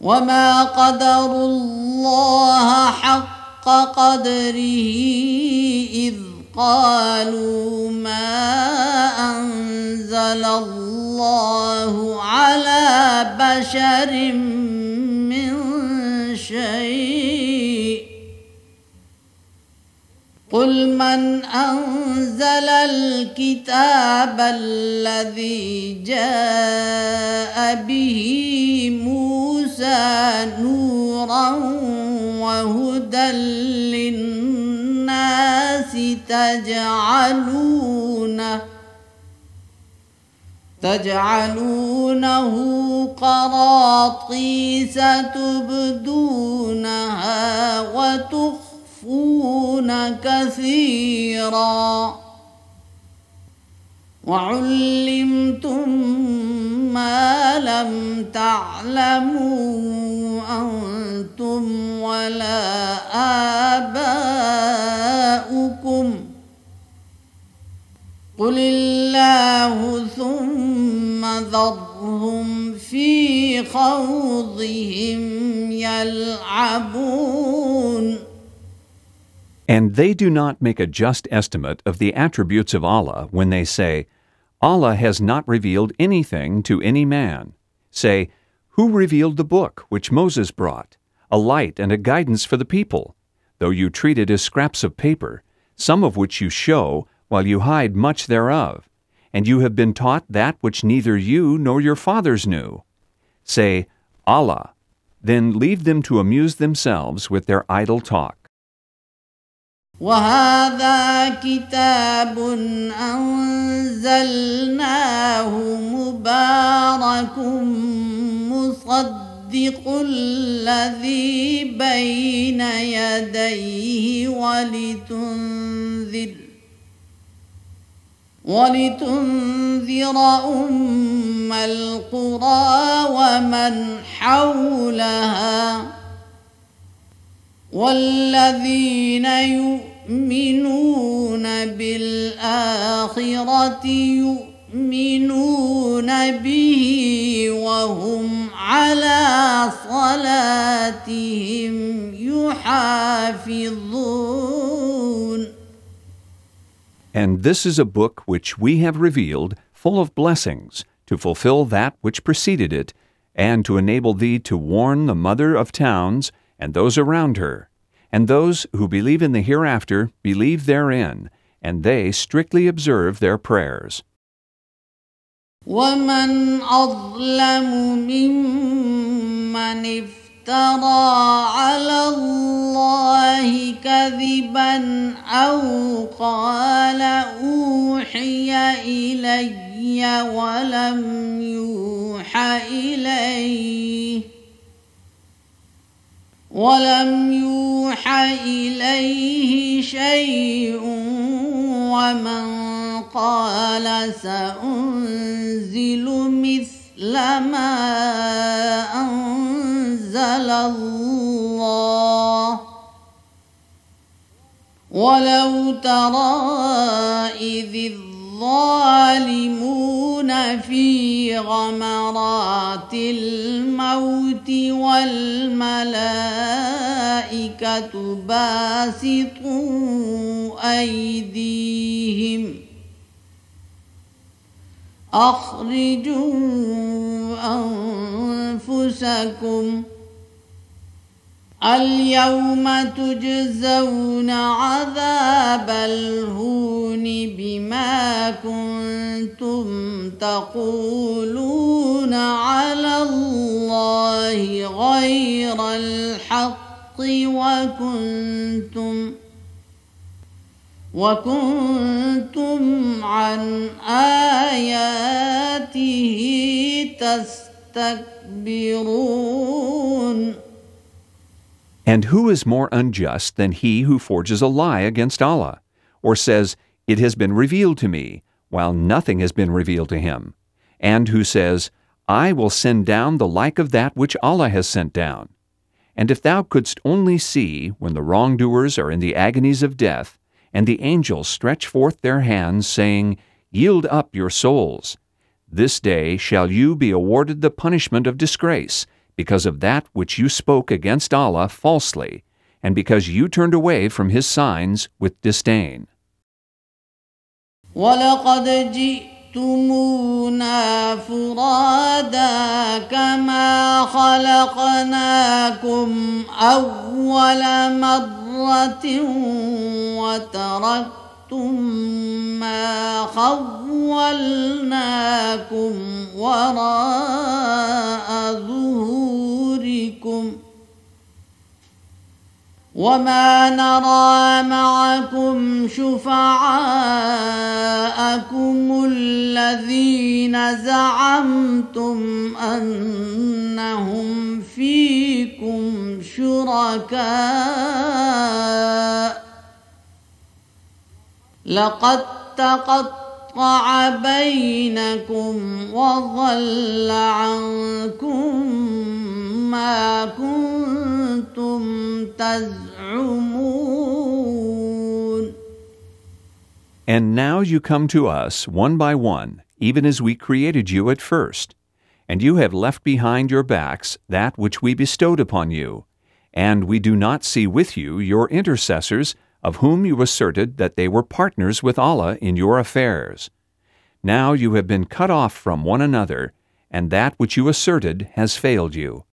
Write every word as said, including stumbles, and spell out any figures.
وما قدروا الله حق قدره إذ قالوا ما أنزل الله على بشر من شيء قل من أنزل الكتاب الذي جاء به موسى نورا وهدى للناس تجعلونه تجعلونه قراطيس تبدونها وتخفون كثيرا وعلمتم ما لم تعلموا أنتم ولا آباؤكم قل الله ثم ذرهم في خوضهم يلعبون. And they do not make a just estimate of the attributes of Allah when they say, Allah has not revealed anything to any man. Say, who revealed the book which Moses brought, a light and a guidance for the people, though you treat it as scraps of paper, some of which you show, while you hide much thereof, and you have been taught that which neither you nor your fathers knew. Say, Allah, then leave them to amuse themselves with their idle talk. وهذا كتاب أنزلناه مبارك مصدق الذي بين يديه ولتنذر ولتنذر أم القرى ومن حولها والذين يؤمنون بالآخرة يؤمنون به وهم على صلاتهم يحافظون. And this is a book which we have revealed, full of blessings, to fulfill that which preceded it, and to enable thee to warn the mother of towns and those around her, and those who believe in the hereafter believe therein, and they strictly observe their prayers. وَمَنْ أَظْلَمُ مِمَّنِ افترى على الله كذبا أو قال أوحي إلي ولم يوحى إليه ولم يوحى إليه شيء ومن قال سأنزل مثل ما أنزل الله ولو ترى إذ الظالمون في غمرات الموت والملائكة باسطوا أيديهم أخرجوا أنفسكم اليوم تجزون عذاب الهون بما كنتم تقولون على الله غير الحق وكنتم وكنتم عن آياته تستكبرون. And who is more unjust than he who forges a lie against Allah, or says, "It has been revealed to me," while nothing has been revealed to him, and who says, "I will send down the like of that which Allah has sent down"? And if thou couldst only see, when the wrongdoers are in the agonies of death, and the angels stretch forth their hands, saying, "Yield up your souls," this day shall you be awarded the punishment of disgrace, because of that which you spoke against Allah falsely, and because you turned away from His signs with disdain. وَلَقَدْ جِئْتُمُونَا فُرَادَى كَمَا خَلَقْنَاكُمْ أَوَّلَ مَرَّةٍ وَتَرَكْتُمْ مَا خَوَّلْنَاكُمْ وَرَاءَ ظُهُورِكُمْ وما نرى معكم شفعاءكم الذين زعمتم أنهم فيكم شركاء لقد تقطع بينكم وضل عنكم ما كنتم تزعمون. And now you come to us one by one, even as we created you at first. And you have left behind your backs that which we bestowed upon you. And we do not see with you your intercessors, of whom you asserted that they were partners with Allah in your affairs. Now you have been cut off from one another, and that which you asserted has failed you.